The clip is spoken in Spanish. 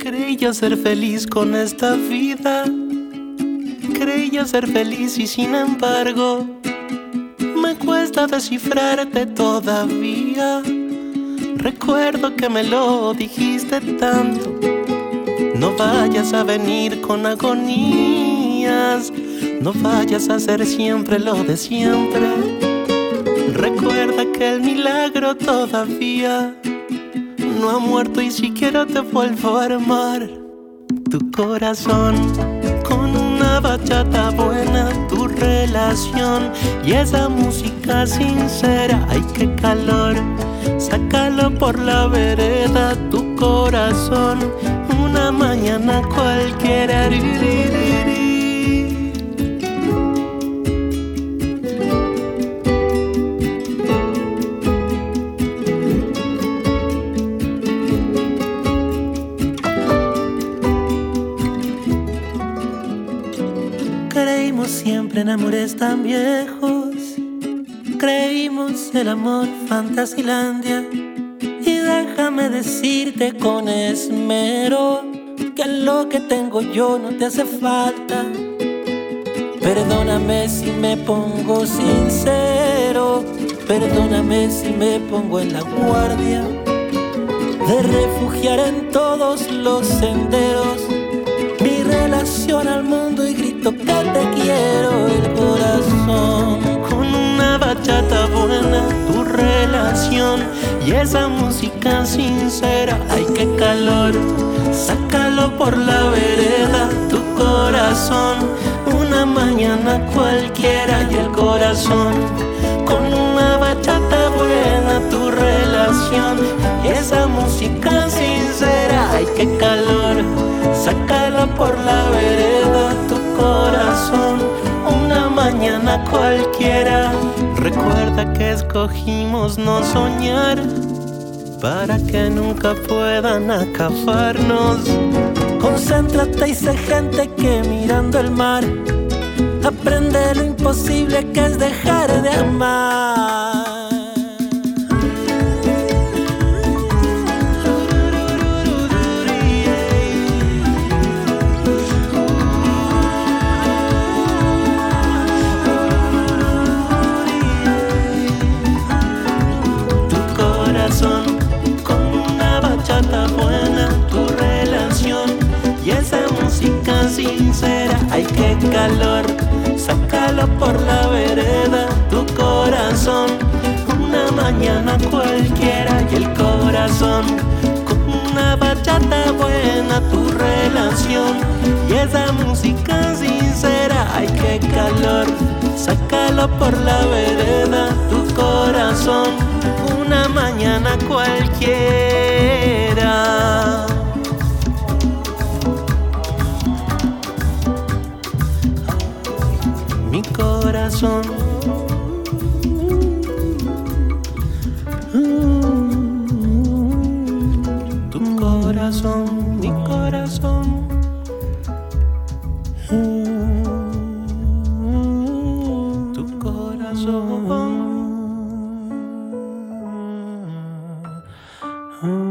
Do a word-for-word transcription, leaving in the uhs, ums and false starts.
Creía ser feliz con esta vida, creía ser feliz y sin embargo me cuesta descifrarte todavía. Recuerdo que me lo dijiste tanto, no vayas a venir con agonías, no vayas a hacer siempre lo de siempre. Recuerda que el milagro todavía no ha muerto y siquiera te vuelvo a armar tu corazón con una bachata buena, tu relación y esa música sincera. Ay, qué calor, sácalo por la vereda, tu corazón, una mañana cualquiera. Creímos siempre en amores tan viejos, creímos el amor Fantasilandia. Y déjame decirte con esmero que lo que tengo yo no te hace falta. Perdóname si me pongo sincero, perdóname si me pongo en la guardia de refugiar en todos los senderos mi relación al mundo y grito que te quiero. El corazón con una bachata buena, tu relación y esa música sincera. Ay, qué calor, sácalo por la vereda, tu corazón, una mañana cualquiera. Y el corazón con una bachata buena, tu relación y esa música sincera. Ay, qué calor, sácalo por la vereda, tu corazón, una mañana cualquiera. Recuerda que escogimos no soñar para que nunca puedan acabarnos. Concéntrate y sé gente que mirando el mar aprende lo imposible que es dejar de amar. Con una bachata buena, tu relación y esa música sincera. Ay, qué calor, sácalo por la vereda, tu corazón, una mañana cualquiera. Y el corazón con una bachata buena, tu relación y esa música sincera. Ay, qué calor, sácalo por la vereda, tu corazón, una mañana cualquiera. Mi corazón, tu corazón, mi corazón, tu corazón.